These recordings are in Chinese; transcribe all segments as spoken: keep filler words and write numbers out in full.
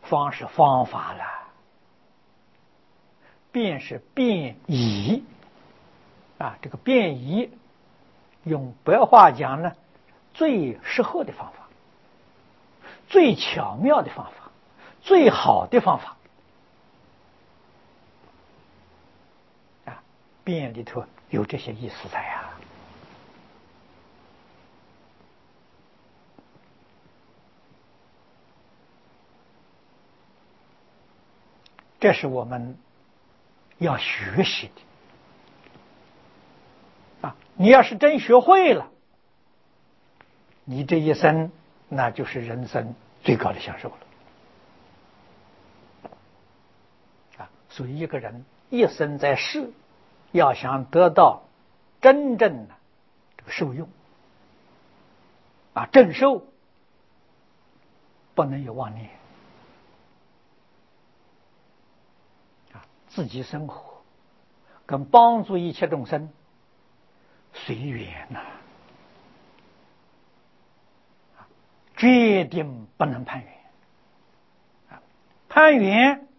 方是方法了，变是变宜啊。这个变宜，用白话讲呢，最适合的方法，最巧妙的方法，最好的方法啊。变里头有这些意思在呀。这是我们要学习的啊！你要是真学会了，你这一生那就是人生最高的享受了啊！所以一个人一生在世，要想得到真正的这个受用啊，正受，不能有妄念。自己生活跟帮助一切众生随缘呐、啊，决定不能攀缘啊！攀缘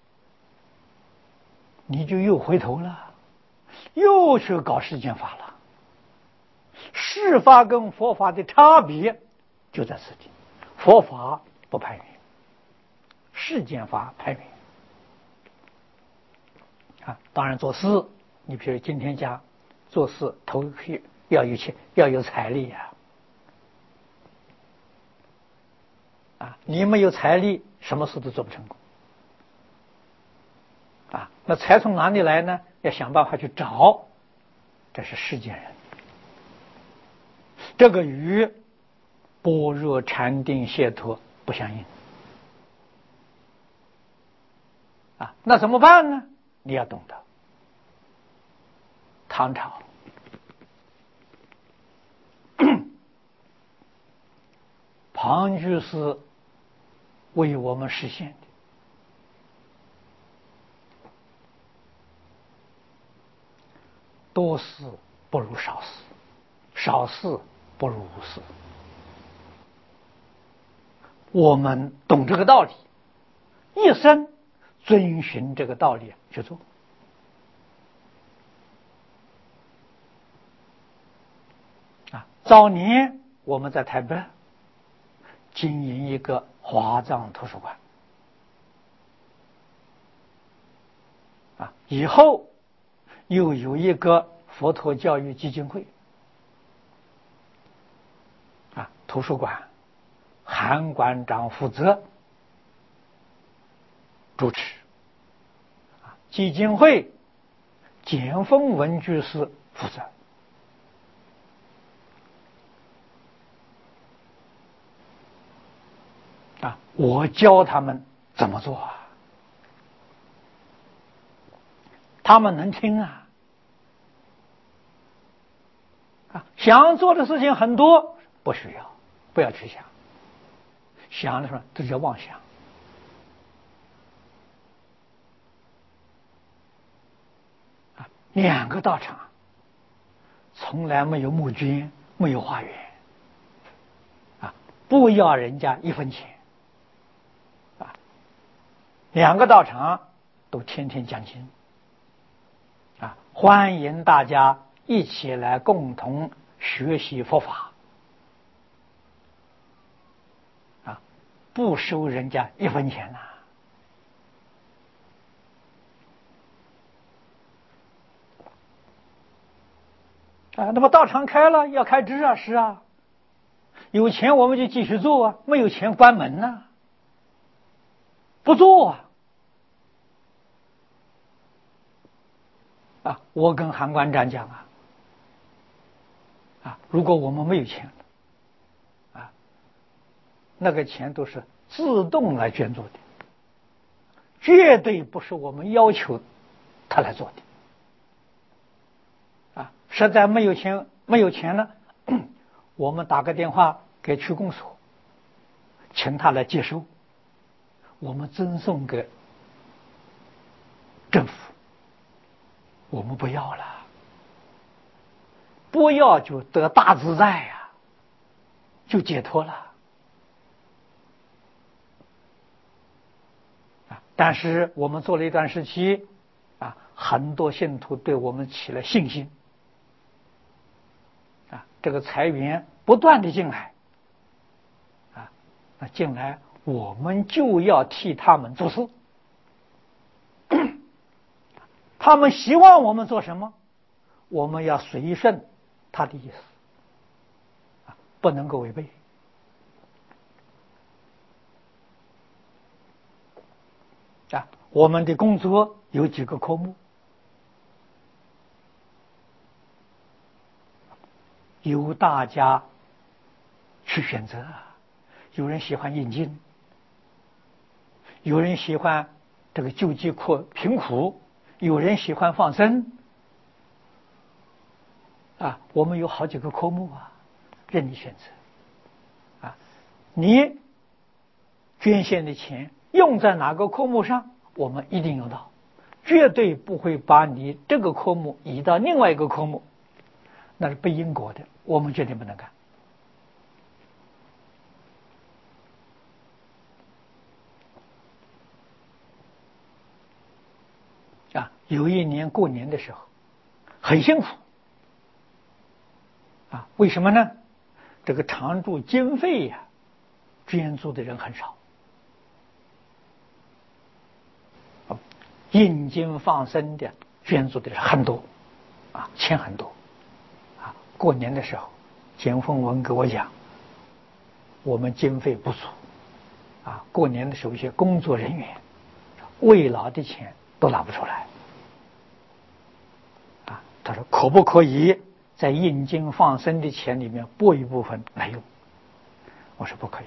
你就又回头了，又去搞世间法了。世法跟佛法的差别就在此地，佛法不攀缘，世间法攀缘。啊，当然做事，你比如今天讲做事头绪要有钱，要有财力呀、啊，啊，你没有财力，什么事都做不成功。啊，那财从哪里来呢？要想办法去找，这是世间人。这个与般若禅定解脱不相应。啊，那怎么办呢？你要懂得，唐朝庞居士为我们实现的，多事不如少事，少事不如无事。我们懂这个道理，一生遵循这个道理去做。啊，早年我们在台北经营一个华藏图书馆，啊，以后又有一个佛陀教育基金会，啊，图书馆韩馆长负责主持，啊，基金会简凤文居士负责。啊，我教他们怎么做啊，他们能听啊，啊，想做的事情很多，不需要，不要去想，想的时候这叫妄想。啊，两个道场从来没有募捐，没有化缘，啊，不要人家一分钱。两个道场都天天讲经，啊，欢迎大家一起来共同学习佛法，啊，不收人家一分钱呐、啊。啊，那么道场开了要开支啊，是啊，有钱我们就继续做啊，没有钱关门呐、啊，不做啊。啊，我跟韩馆长讲啊，啊，如果我们没有钱了，啊，那个钱都是自动来捐助的，绝对不是我们要求他来做的。啊，实在没有钱，没有钱了，我们打个电话给区公所，请他来接收，我们赠送给政府。我们不要了，不要就得大自在呀、啊，就解脱了。 但是我们做了一段时期，啊，很多信徒对我们起了信心，啊，这个财源不断的进来，啊，那进来我们就要替他们做事，他们希望我们做什么，我们要随顺他的意思，啊，不能够违背。啊，我们的工作有几个科目，由大家去选择。有人喜欢印经，有人喜欢这个救济苦贫苦，有人喜欢放生。啊，我们有好几个科目啊，任你选择。啊，你捐献的钱用在哪个科目上，我们一定用到，绝对不会把你这个科目移到另外一个科目，那是背因果的，我们绝对不能干。啊，有一年过年的时候，很辛苦。啊，为什么呢？这个常住经费呀、啊，捐助的人很少。印经放生的捐助的人很多，啊，钱很多，啊，过年的时候，简凤文给我讲，我们经费不足，啊，过年的时候一些工作人员慰劳的钱都拿不出来，啊，他说可不可以在印经放生的钱里面拨一部分来用？我说不可以，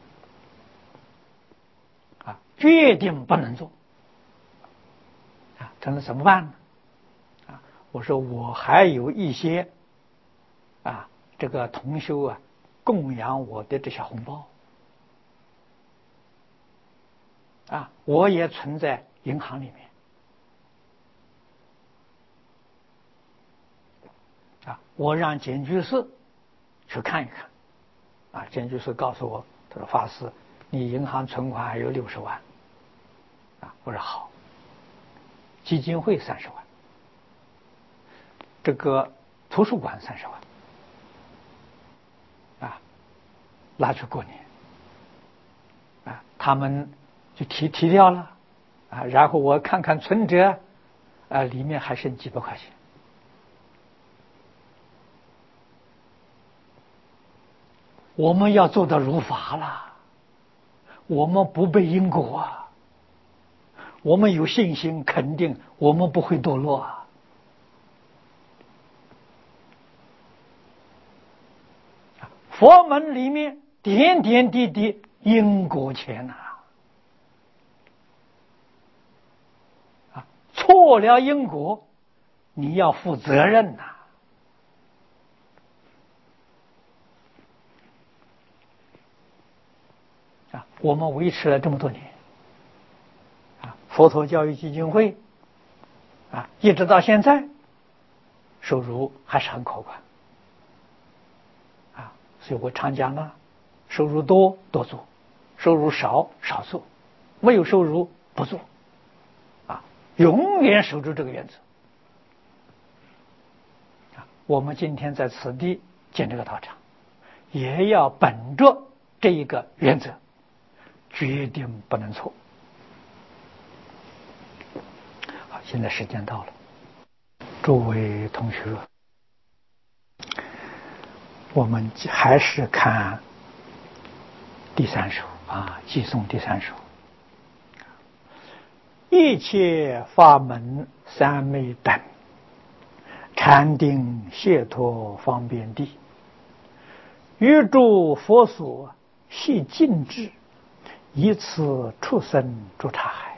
啊，决定不能做。啊，他说怎么办呢？啊，我说我还有一些啊，这个同修啊，供养我的这些红包，啊，我也存在银行里面，啊，我让检居士去看一看，啊，检居士告诉我，他说法师，你银行存款还有六十万，啊，我说好，基金会三十万，这个图书馆三十万，啊，拿去过年，啊，他们就提提掉了，啊，然后我看看存折，啊，里面还剩几百块钱。我们要做到如法了，我们不背因果啊，我们有信心，肯定我们不会堕落啊。佛门里面点点滴滴因果钱呐，啊，错了因果，你要负责任呐。啊，我们维持了这么多年，啊，佛陀教育基金会，啊，一直到现在，收入还是很可观，啊，所以我常讲了，收入多多做，收入少少做，没有收入不做，啊，永远守住这个原则。啊，我们今天在此地建这个道场，也要本着这一个原则，决定不能错。好，现在时间到了，诸位同学，我们还是看第三首啊，寄诵第三首。一切法门三昧等，禅定解脱方便地，欲诸佛所悉尽智，以此畜生诸刹海。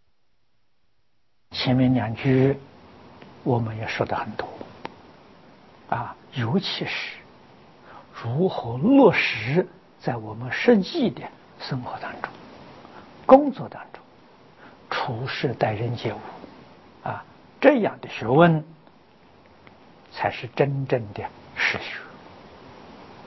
前面两句我们也说的很多啊，尤其是如何落实在我们实际的生活当中、工作当中、处事待人接物啊，这样的学问才是真正的实学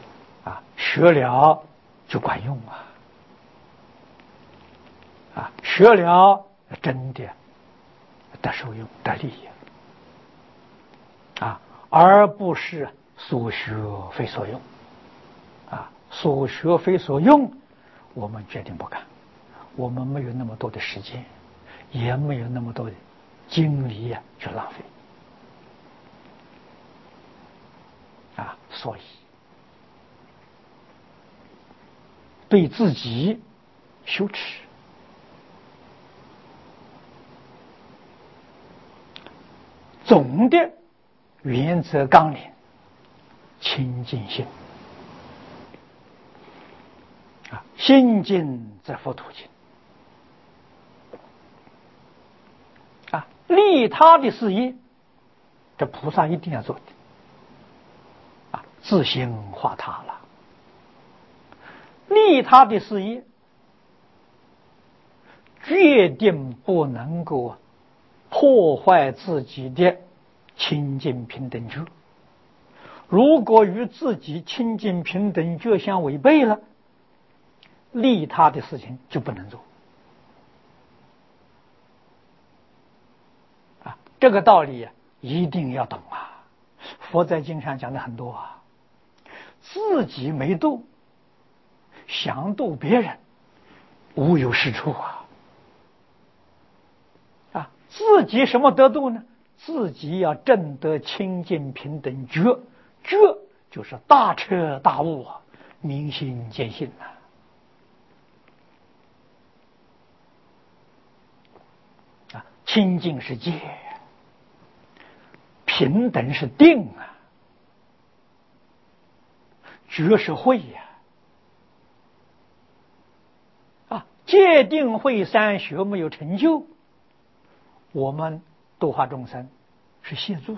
啊，学了就管用啊，啊， 学了真的得受用得利益啊，而不是所学非所用啊。所学非所用，我们决定不干，我们没有那么多的时间，也没有那么多的精力呀、啊、去浪费啊。所以对自己羞耻，总的原则纲领清净心啊，心净则佛土净啊。利他的事业，这菩萨一定要做的啊，自心化他了。利他的事业，决定不能够破坏自己的清净平等觉。如果与自己清净平等觉相违背了，利他的事情就不能做啊。这个道理一定要懂啊。佛在经上讲的很多啊，自己没度，想度别人，无有是处啊。啊，自己什么得度呢？自己要证得清净平等觉，觉就是大彻大悟啊，明心见性呐。啊，清净是戒，平等是定啊，觉是慧呀。啊，戒定慧三学没有成就，我们度化众生是协助的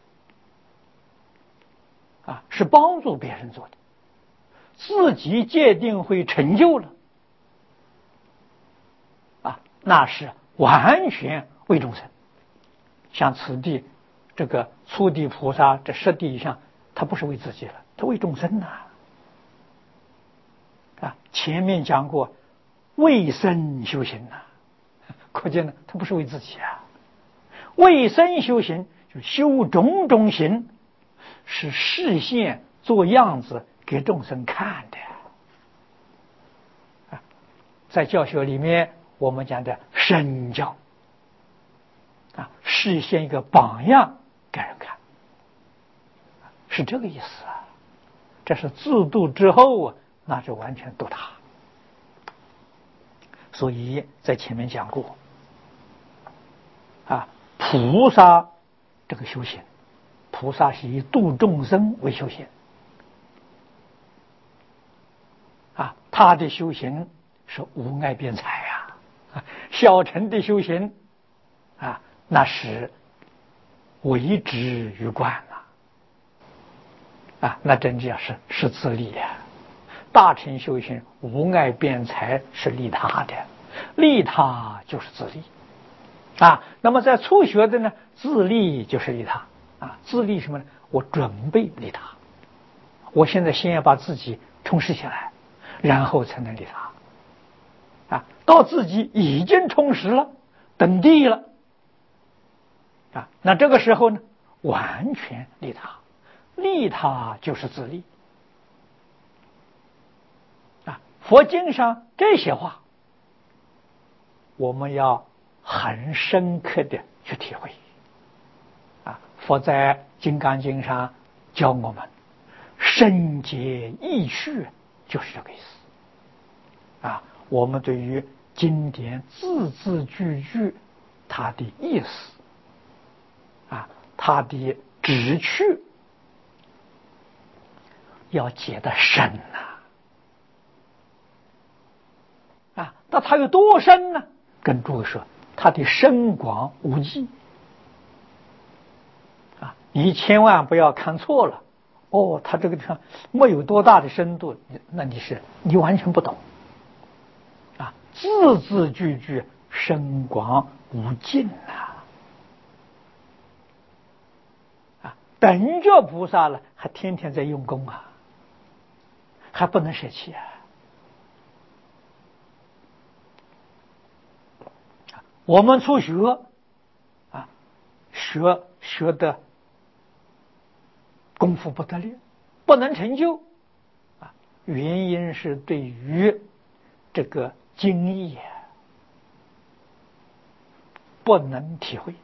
啊，是帮助别人做的。自己戒定慧成就了啊，那是完全为众生。像此地这个初地菩萨这十地以上，他不是为自己了，他为众生呐啊。前面讲过为身修行呐、啊，可见呢，他不是为自己啊。为身修行就修种种行，是示现做样子给众生看的啊。在教学里面我们讲的身教啊，示现一个榜样给人看，是这个意思啊。这是自度之后啊，那就完全度他。所以在前面讲过啊，菩萨这个修行，菩萨是以度众生为修行啊，他的修行是无碍辩才啊。小乘的修行啊，那是为之于观呐啊，那真正是是自利呀。大乘修行无碍辩才是利他的，利他就是自利啊。那么在初学的呢，自利就是利他啊。自利什么呢？我准备利他，我现在先要把自己充实起来，然后才能利他啊。到自己已经充实了，等地了啊，那这个时候呢，完全利他，利他就是自利啊。佛经上这些话，我们要很深刻的去体会啊。佛在《金刚经》上教我们深解意趣，就是这个意思啊。我们对于经典字字句句它的意思啊，它的旨趣要解得深呐啊。那它有多深呢？跟诸位说，它的深广无际啊，你千万不要看错了哦。它这个地方没有多大的深度，那你是你完全不懂啊。字字句句深广无尽呐啊！等觉菩萨了，还天天在用功啊，还不能舍弃啊我们初学啊，学学的功夫不得力，不能成就啊，原因是对于这个经义不能体会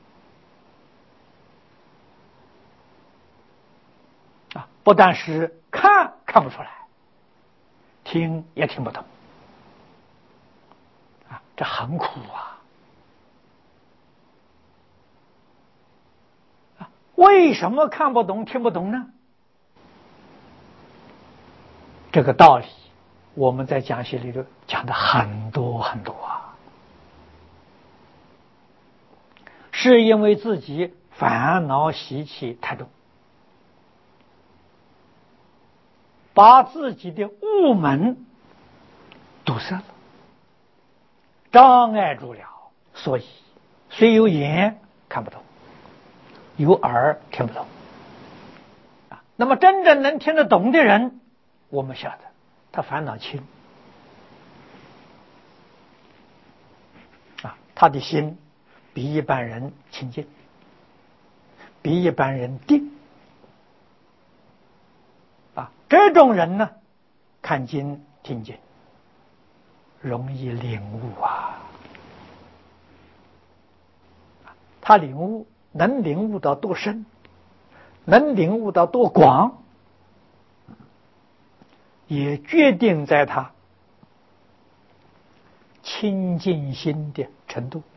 啊，不但是看看不出来，听也听不懂啊，这很苦啊！啊，为什么看不懂、听不懂呢？这个道理，我们在讲习里头讲的很多很多啊，是因为自己烦恼习气太重，把自己的悟门堵塞了，障碍住了，所以虽有眼看不懂，有耳听不懂啊。那么真正能听得懂的人，我们晓得他烦恼轻啊，他的心比一般人清净，比一般人定啊。这种人呢，看经听经容易领悟啊。他领悟能领悟到多深，能领悟到多广，也决定在他清净心的程度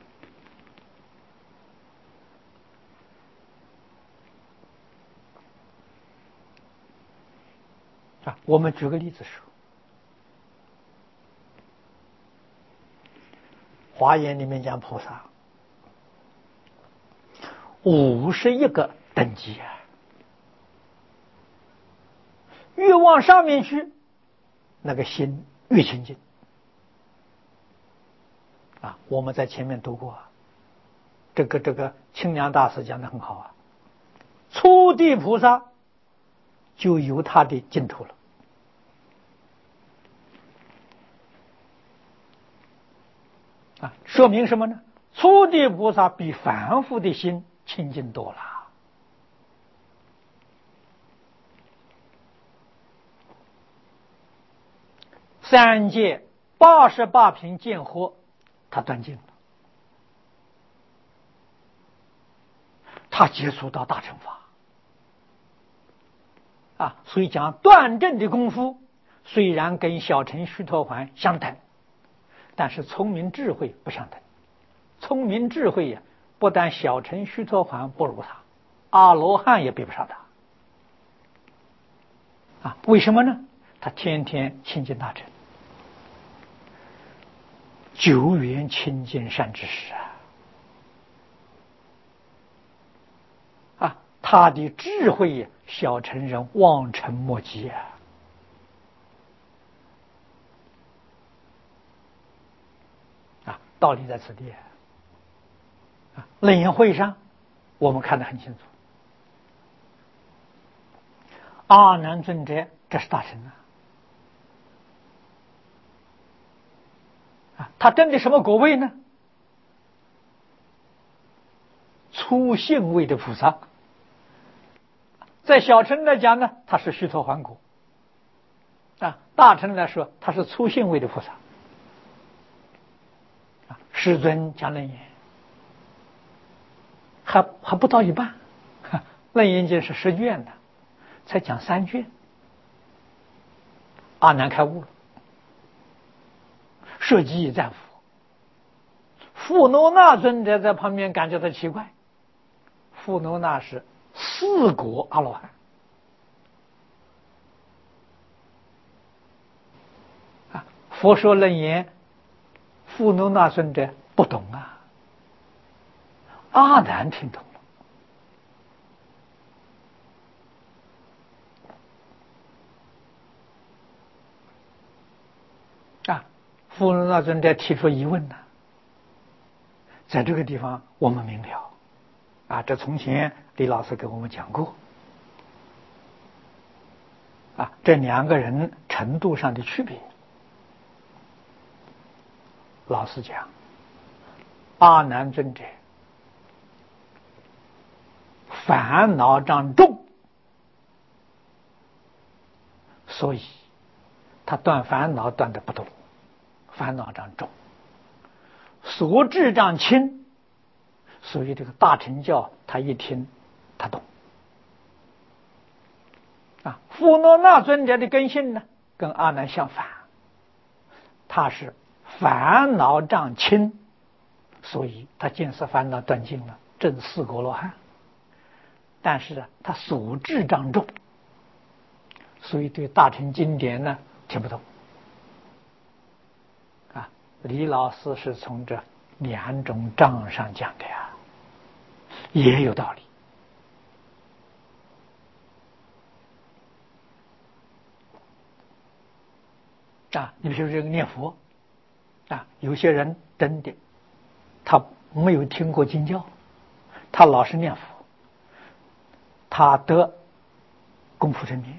啊。我们举个例子说，华严里面讲菩萨五十一个等级啊，越往上面去，那个心越清净啊。我们在前面读过，这个这个清凉大师讲的很好啊，初地菩萨就有他的净土了啊，说明什么呢？初地菩萨比凡夫的心清净多了。三界八十八品见惑，他断尽了，他接触到大乘法啊。所以讲断证的功夫虽然跟小乘须陀洹相等，但是聪明智慧不相等。聪明智慧呀，不但小乘须陀洹不如他，阿罗汉也比不上他啊。为什么呢？他天天亲近大乘，久远亲近善知识啊啊，他的智慧呀，小乘人望尘莫及啊啊，道理在此地啊。楞严会上我们看得很清楚，阿难尊者这是大乘啊啊，他证的什么果位呢？初信位的菩萨。在小乘来讲呢，他是须陀洹果啊；大乘来说，他是初信位的菩萨啊。世尊讲楞严，还还不到一半，楞严经是十卷的，才讲三卷，阿难开悟了，舍己以战佛。富罗那尊者在旁边感觉到奇怪，富罗那是四果阿罗汉啊。佛说楞严，富罗那尊者不懂啊，阿难听懂了啊。富罗那尊者提出疑问呢，在这个地方我们明了啊，这从前李老师给我们讲过啊，这两个人程度上的区别。老实讲， 阿难尊者烦恼障重，所以他断烦恼断的不多，烦恼障重，所智障轻，所以这个大乘教他一听他懂。啊，富罗那尊者的根性呢，跟阿难相反，他是烦恼障轻，所以他见思烦恼断尽了，证四果罗汉。但是呢，他所智障重，所以对大乘经典呢听不懂。啊，李老师是从这两种障上讲的呀，也有道理。啊，你比如这个念佛，啊，有些人真的他没有听过经教，他老是念佛，他得功夫成年。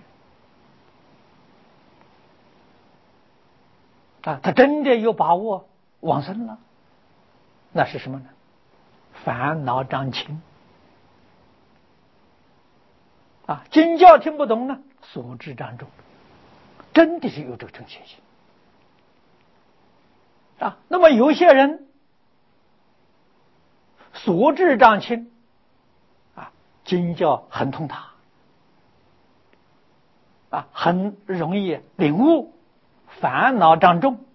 啊，他真的有把握往生了，那是什么呢？烦恼障轻。啊，经教听不懂呢，所知障重，真的是有这种情形。啊，那么有些人所知障轻，啊，经教很通达，啊，很容易领悟，烦恼障重，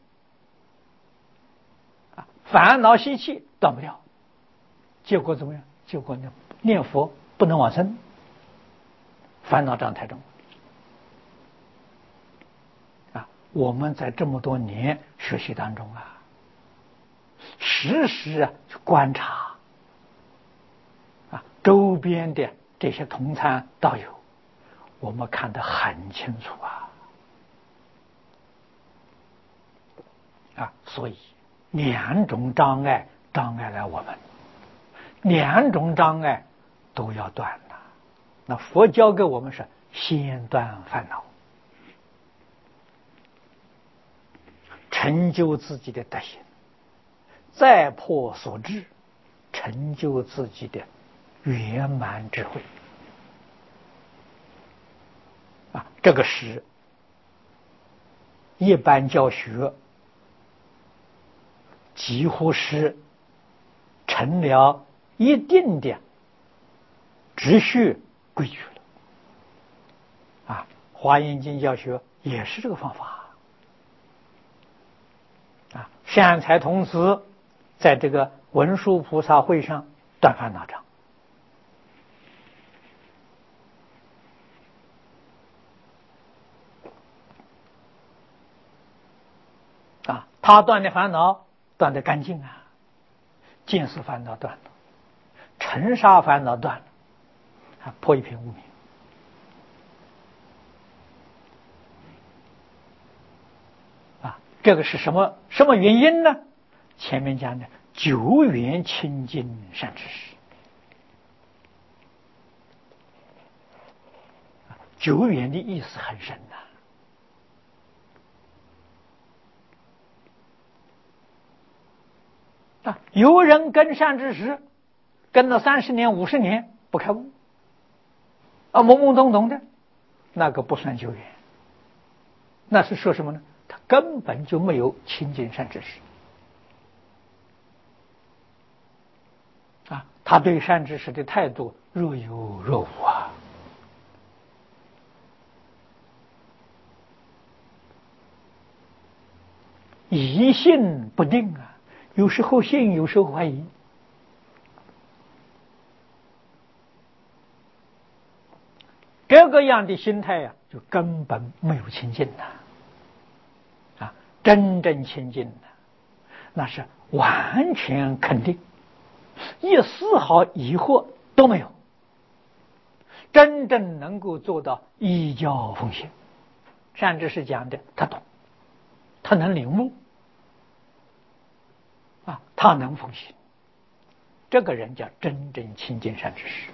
啊，烦恼习气断不掉，结果怎么样？结果呢，念佛不能往生，烦恼障太重。啊，我们在这么多年学习当中啊，时时啊去观察啊周边的这些同参道友，我们看得很清楚啊。啊，所以两种障碍障碍了我们，两种障碍都要断了。那佛教给我们是先断烦恼，成就自己的德行，再破所知，成就自己的圆满智慧。啊，这个是一般教学几乎是成了一定的秩序规矩了。啊，华严经教学也是这个方法。啊，善财童子在这个文殊菩萨会上断烦恼障。啊，他断的烦恼断得干净啊，见思烦恼断了，尘沙烦恼断了，啊，破一片无明。啊，这个是什么什么原因呢？前面讲的久远亲近善知识。久远的意思很深呐。啊，有人跟善知识跟了三十年、五十年不开悟，啊，懵懵懂懂的，那个不算久远。那是说什么呢？他根本就没有亲近善知识。啊，他对善知识的态度若有若无啊。疑心不定啊，有时候信，有时候怀疑。这个样的心态呀、啊，就根本没有亲近呐。啊，真正亲近的，那是完全肯定，一丝毫疑惑都没有，真正能够做到依教奉行。善知识讲的，他懂，他能领悟，啊，他能奉行，这个人叫真正亲近善知识。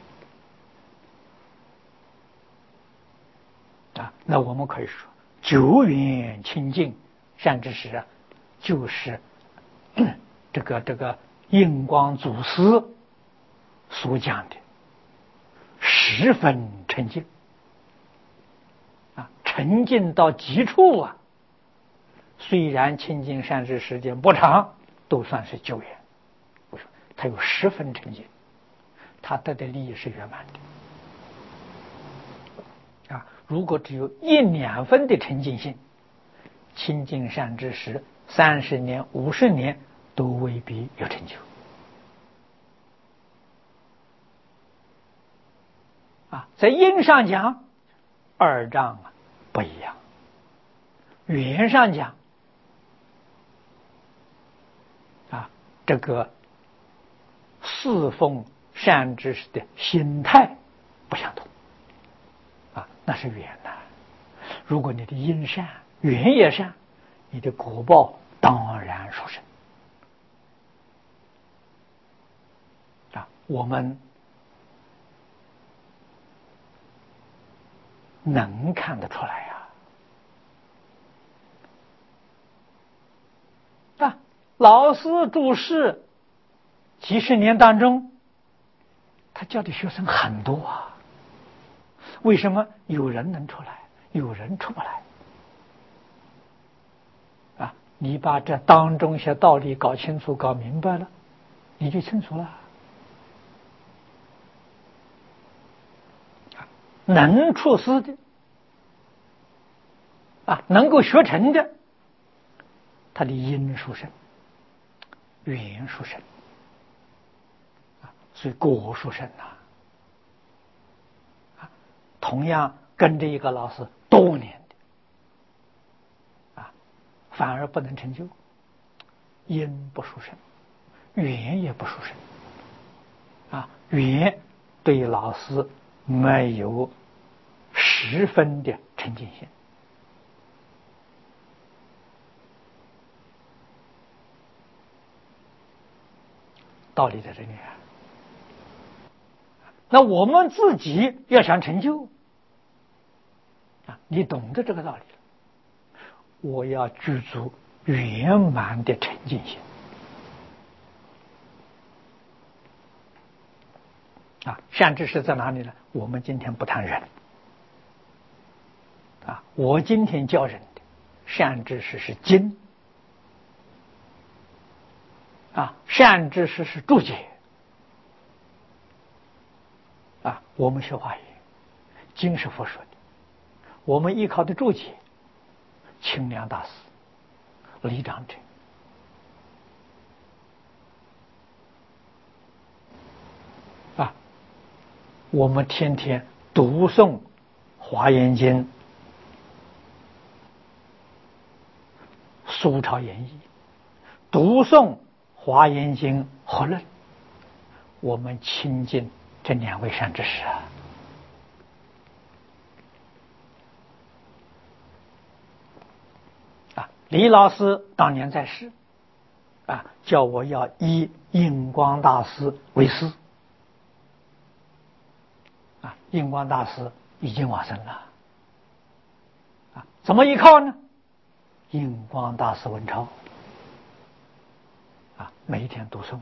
啊，那我们可以说，久远亲近善知识啊，就是这个这个印光祖师所讲的十分沉静啊，沉静到极处啊。虽然清净善知时间不长，都算是久远。我说他有十分沉静，他得的利益是圆满的啊。如果只有一两分的沉静性，清净善知识三十年、五十年都未必有成就啊。在因上讲，二障啊不一样；缘上讲啊，这个侍奉善知识的心态不相同啊，那是缘呐。如果你的因善，缘也善，你的果报当然殊胜啊。我们能看得出来呀、啊。啊，老师注释几十年当中，他教的学生很多啊。为什么有人能出来，有人出不来？啊，你把这当中些道理搞清楚、搞明白了，你就清楚了。能出师的啊，能够学成的，他的因殊胜，缘殊胜啊，所以果殊胜呐。啊，同样跟着一个老师多年的啊，反而不能成就，因不殊胜，缘也不殊胜啊，缘对老师没有十分的沉静性。道理在这里啊。那我们自己要想成就啊，你懂得这个道理了，我要具足圆满的沉静心啊。善知识在哪里呢？我们今天不谈人啊，我今天教人的善知识是经啊，善知识是注解啊。我们学华严，经是佛说的，我们依靠的注解，清凉大师、李长者啊。我们天天读诵华严经、苏超演义，读诵华严经合论，我们亲近这两位善知识啊。啊，李老师当年在世啊，叫我要以印光大师为师啊。印光大师已经往生了啊，怎么依靠呢？印光大师文钞啊，每一天读诵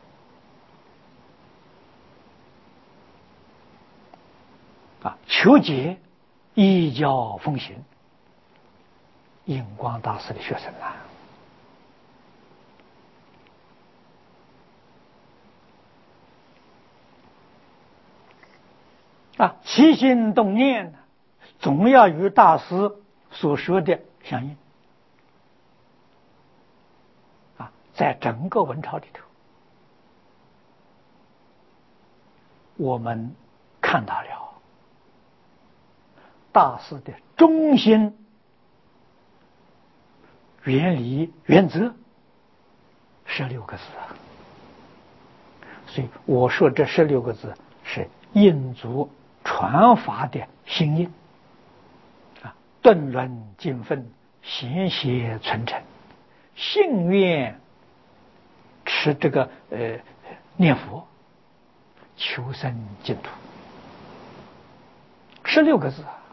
啊，求解依教奉行，印光大师的学生啊。啊，起心动念总要与大师所说的相应啊。在整个文钞里头，我们看到了大师的中心原理原则十六个字啊。所以我说这十六个字是印足传法的心印啊，顿论尽分，贤邪存诚，信愿持这个呃念佛，求生净土，十六个字啊。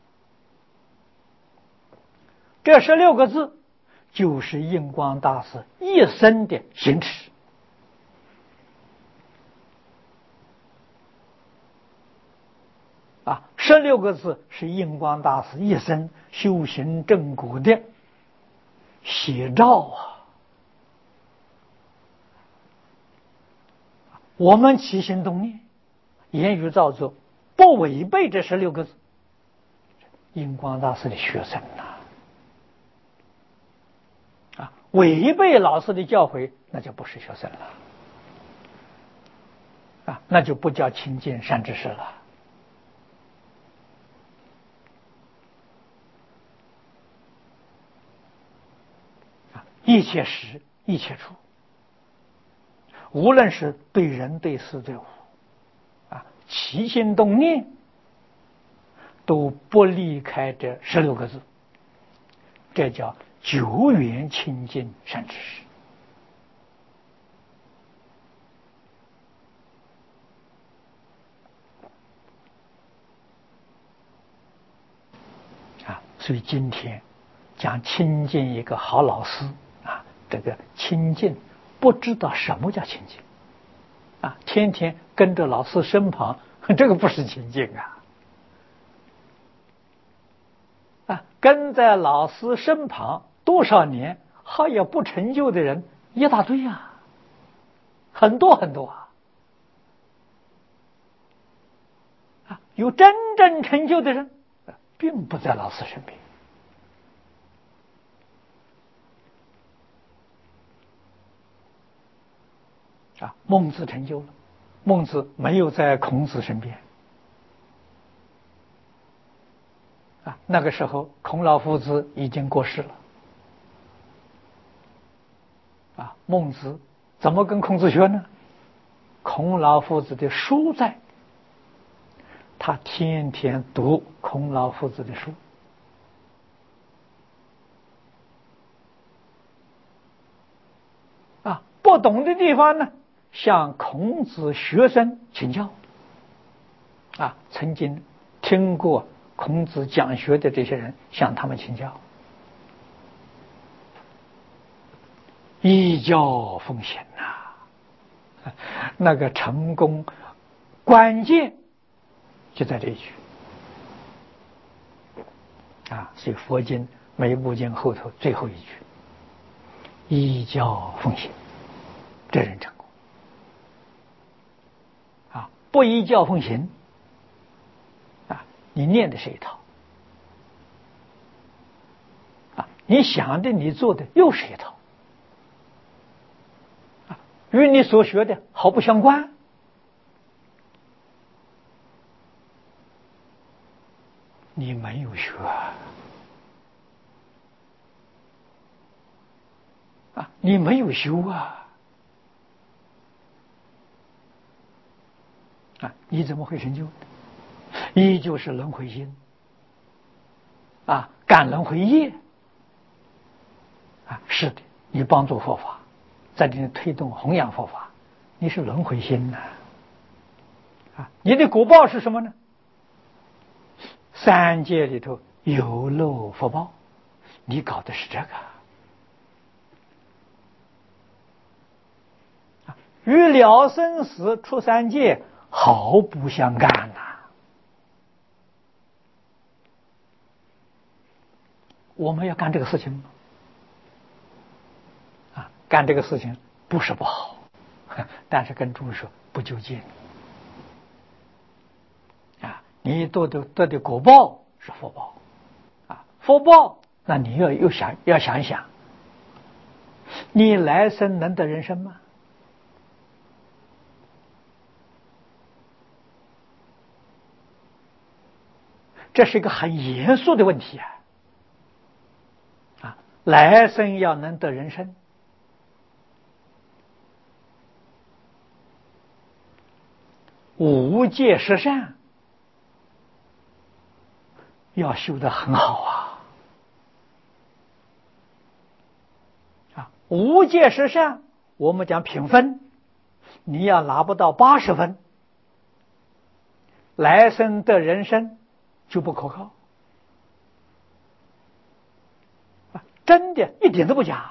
这十六个字就是印光大师一生的行持啊，十六个字是印光大师一生修行正果的写照啊。我们起心动念、言语造作，不违背这十六个字，印光大师的学生呐、啊，啊，违背老师的教诲，那就不是学生了，啊，那就不叫亲近善知识了。啊，一切时，一切处。无论是对人对事对物，啊，起心动念都不离开这十六个字，这叫久远亲近善知识。啊，所以今天讲亲近一个好老师啊，这个亲近不知道什么叫亲近啊，天天跟着老师身旁，这个不是亲近啊。啊，跟在老师身旁多少年，还有不成就的人一大堆啊，很多很多啊。啊，有真正成就的人，并不在老师身边。啊，孟子成就了，孟子没有在孔子身边。啊，那个时候孔老夫子已经过世了。啊，孟子怎么跟孔子学呢？孔老夫子的书在，他天天读孔老夫子的书。啊，不懂的地方呢，向孔子学生请教。啊，曾经听过孔子讲学的这些人向他们请教，依教奉行呐、啊，那个成功关键就在这一句啊。所以佛经每一部经后头最后一句，依教奉行，这人成功啊。不依教奉行啊，你念的是一套啊，你想的你做的又是一套啊，与你所学的毫不相关，你没有学啊，你没有修啊，啊，你怎么会成就？依旧是轮回心啊，感轮回业啊，是的，你帮助佛法，在这里推动弘扬佛法，你是轮回心呐、啊，啊，你的果报是什么呢？三界里头有漏福报，你搞的是这个啊，与了生死出三界毫不相干呐、啊。我们要干这个事情吗？啊，干这个事情不是不好，但是跟诸位说不究竟啊。你得的得的果报是福报啊，福报，那你要又想要想一想，你来生能得人生吗？这是一个很严肃的问题啊！啊，来生要能得人生，无戒十善要修得很好啊！啊，无戒十善，我们讲评分，你要拿不到八十分，来生得人生就不可靠。真的，一点都不假。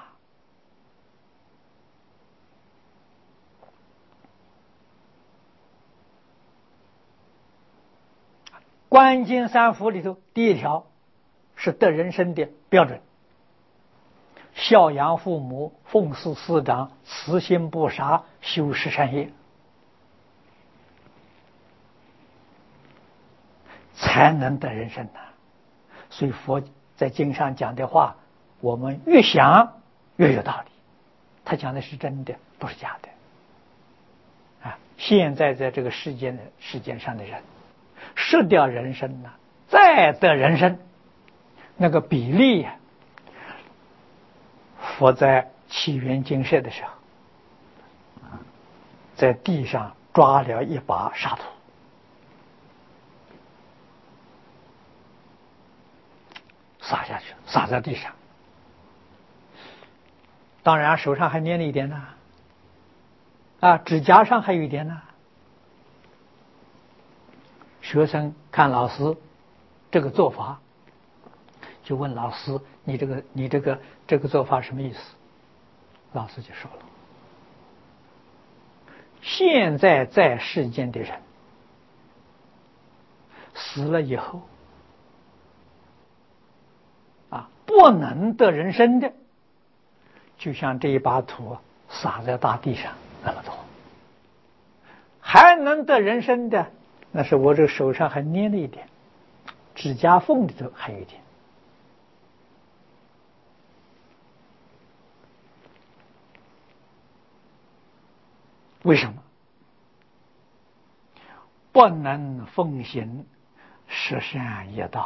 观经三福里头第一条是得人身的标准：孝养父母，奉事师长，慈心不杀，修持善业，才能得人身呐。所以佛在经上讲的话，我们越想越有道理。他讲的是真的，不是假的。啊，现在在这个世间的世间上的人，失掉人身呢，再得人身，那个比例呀、啊，佛在起源精舍的时候，在地上抓了一把沙土，撒下去，撒在地上。当然手上还粘了一点呢，啊，指甲上还有一点呢。学生看老师这个做法，就问老师：“你这个你这个这个做法什么意思？”老师就说了：“现在在世间的人，死了以后，啊，不能得人身的，就像这一把土撒在大地上那么多；还能得人身的，那是我这手上还粘了一点，指甲缝里头还有一点。为什么？不能奉行十善业道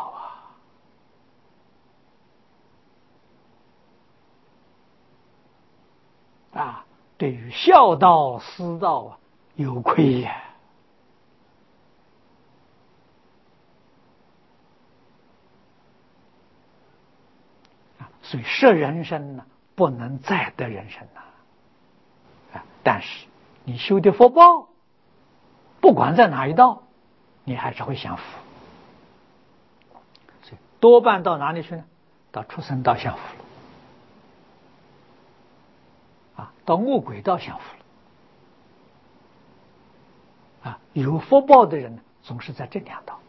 啊！啊，对于孝道、师道啊，有亏呀！啊，所以失人身呢，不能再得人身呐！啊，但是你修的福报，不管在哪一道，你还是会享福。所以多半到哪里去呢？到畜生道享福了，啊，到恶鬼道享福了。啊，有福报的人呢，总是在这两道。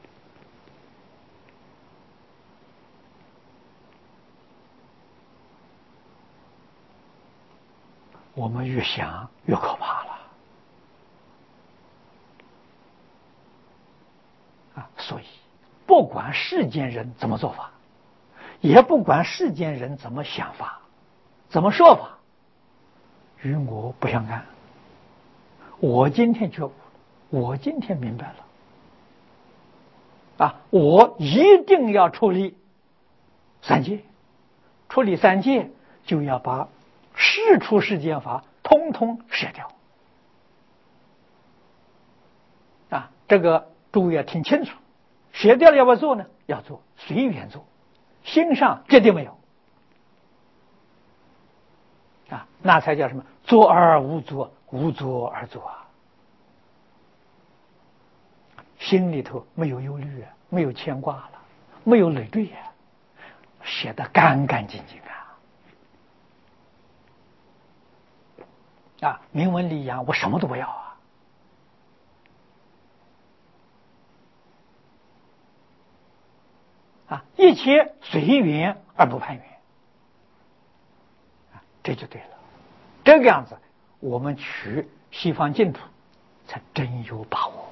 我们越想越可怕了。啊，所以不管世间人怎么做法，也不管世间人怎么想法，怎么说法，与我不相干。我今天觉悟，我今天明白了，啊，我一定要处理三界，处理三界就要把世出世间法通通舍掉。啊，这个诸位要听清楚，舍掉了要不要做呢？要做，随缘做，心上决定没有。啊，那才叫什么？作而无作，无作而作啊！心里头没有忧虑啊，没有牵挂了，没有累赘啊，写得干干净净啊！啊，名闻利养，我什么都不要啊！啊，一切随缘而不攀缘，啊，这就对了。这个样子，我们取西方净土才真有把握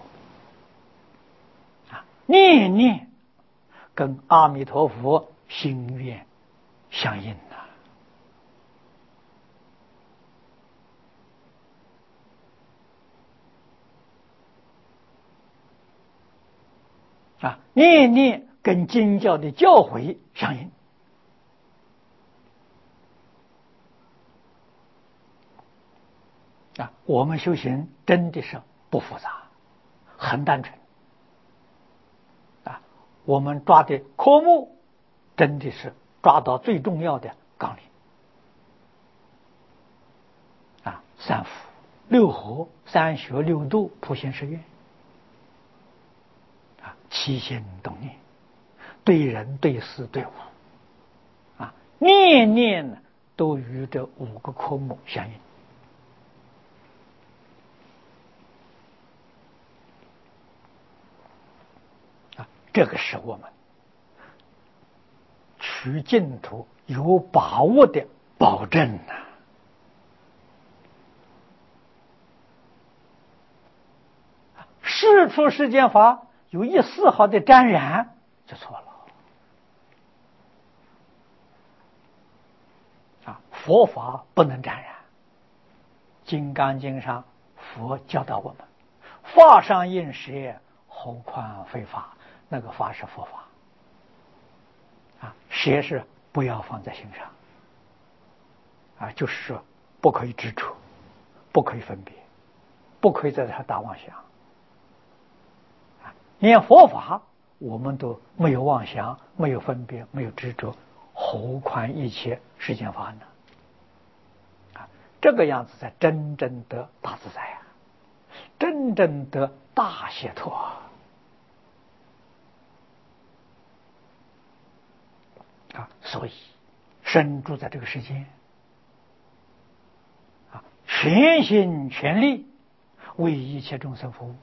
啊！念念跟阿弥陀佛心愿相应呐！啊，念念跟经教的教诲相应。啊，我们修行真的是不复杂，很单纯。啊，我们抓的科目真的是抓到最重要的纲领。啊，三福、六合、三学、六度、普贤十愿。啊，起心动念，对人、对事、对物，啊，念念呢都与这五个科目相应。啊， 这个是我们取净土有把握的保证呐、啊！事出世间法有一丝毫的沾染就错了啊！佛法不能沾染，《金刚经》上佛教导我们：法上应舍，何况非法？那个法是佛法啊，舍是不要放在心上啊，就是说不可以执着，不可以分别，不可以在这打妄想啊。连佛法我们都没有妄想，没有分别，没有执着，何况一切世间法呢？啊，这个样子才真正得大自在啊，真正得大解脱啊！啊，所以身住在这个世间啊，全心全力为一切众生服务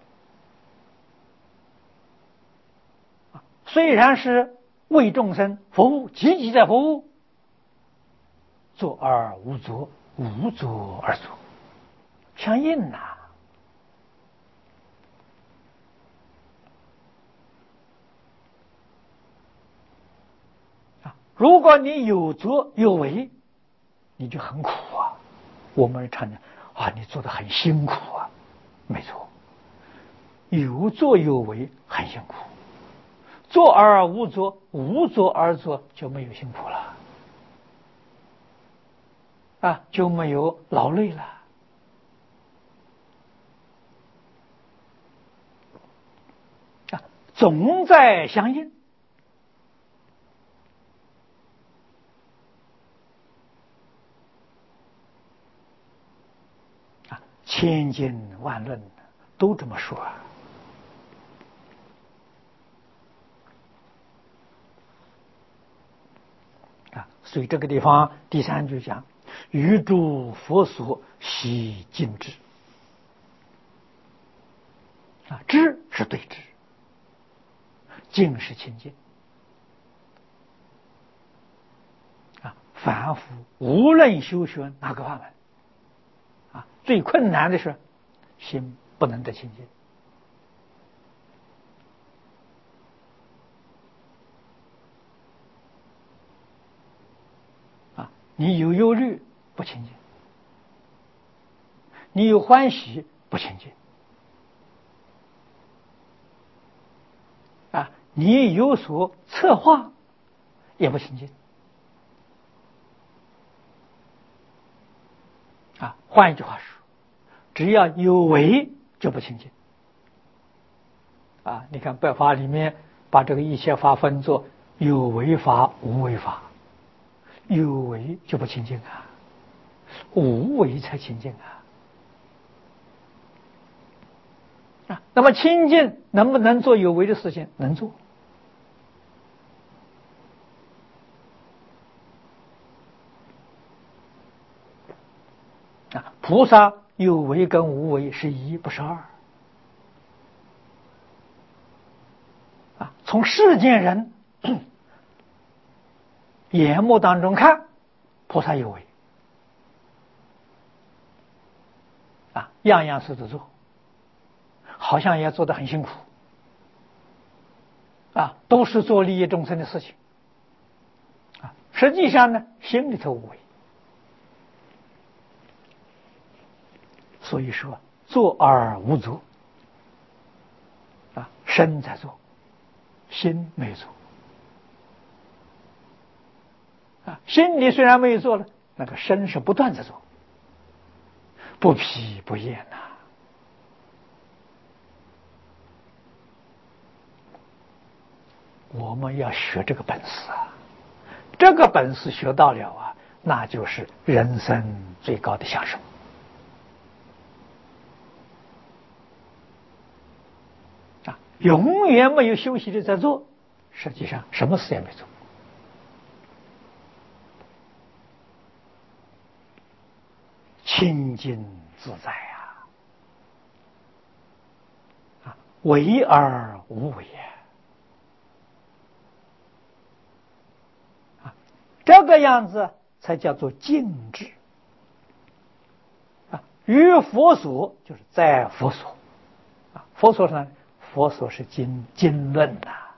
啊，虽然是为众生服务，积极在服务，作而无作，无作而作，相应呐、啊。如果你有作有为，你就很苦啊。我们常讲啊，你做的很辛苦啊，没错，有作有为很辛苦，作而无作，无作而作就没有辛苦了啊，就没有劳累了啊，总在相应。千经万论都这么说啊！啊，所以这个地方第三句讲：“于诸佛所悉尽知。”啊，知是对知，净是清净。啊，凡夫无论修学哪个法门，啊，最困难的是心不能得清净。啊，你有忧虑不清净，你有欢喜不清净，啊，你有所策划也不清净。啊，换一句话说，只要有为就不清净。啊，你看百法里面把这个一切法分作有为法、无为法，有为就不清净啊，无为才清净啊。啊，那么清净能不能做有为的事情？能做。啊，菩萨有为跟无为是一，不是二。啊，从世间人眼目当中看，菩萨有为，啊，样样事都做，好像也做得很辛苦，啊，都是做利益众生的事情，啊，实际上呢，心里头无为。所以说，做而无作，啊，身在做，心没有做。啊，心里虽然没有做了，那个身是不断在做，不疲不厌呐、啊。我们要学这个本事啊，这个本事学到了啊，那就是人生最高的享受。啊，永远没有休息的在做，实际上什么事也没做。清净自在啊！啊，为而无为啊！ 这个样子才叫做静止啊。于佛所就是在佛所啊，佛所上，佛所是经经论呐、啊。